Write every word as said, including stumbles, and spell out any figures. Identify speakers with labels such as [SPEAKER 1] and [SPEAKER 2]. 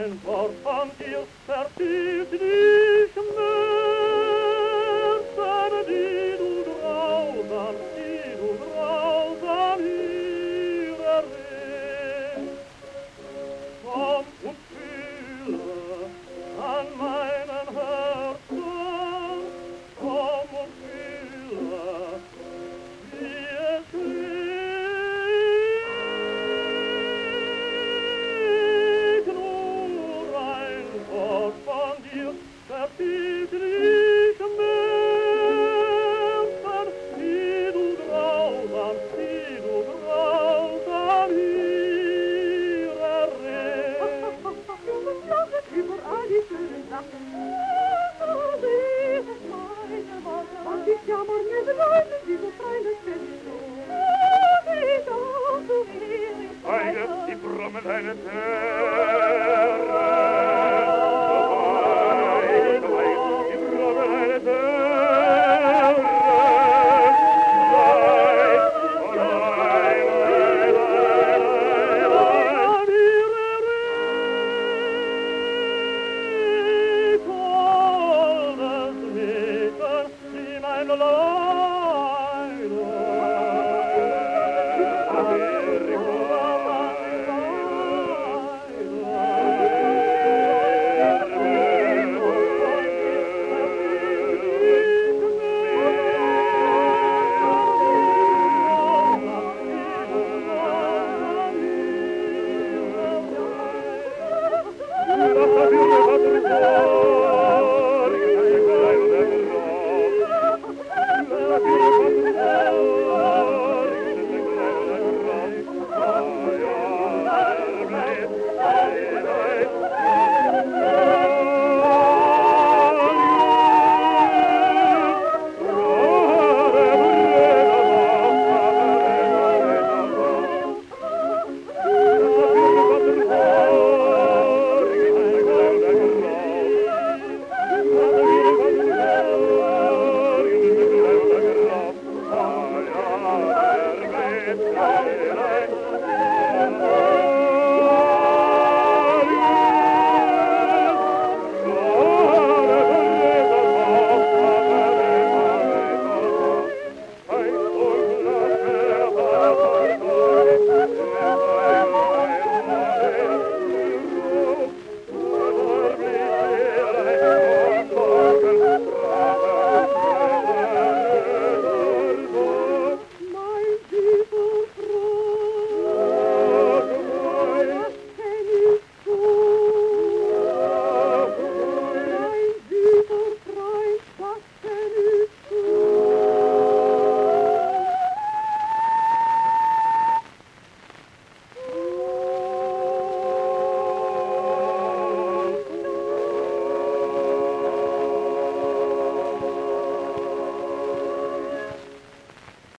[SPEAKER 1] ein Wort von dir verfehlt dich Märchen, die du grausam, die du grausam hier erwähnt. Komm und fühle an meinem Herzen, komm und fühle, wie es liegt. Nur ein Wort von dir verfehlt dich Märchen, die du grausam, die du grausam hier erregt.
[SPEAKER 2] Überall die schönen Sachen. So ist es meine Worte. Und ich jammer mir die Leute, die so freilich sind. Oh, wie doch, du ehrlich.
[SPEAKER 1] Eine, die brummen eine Tür.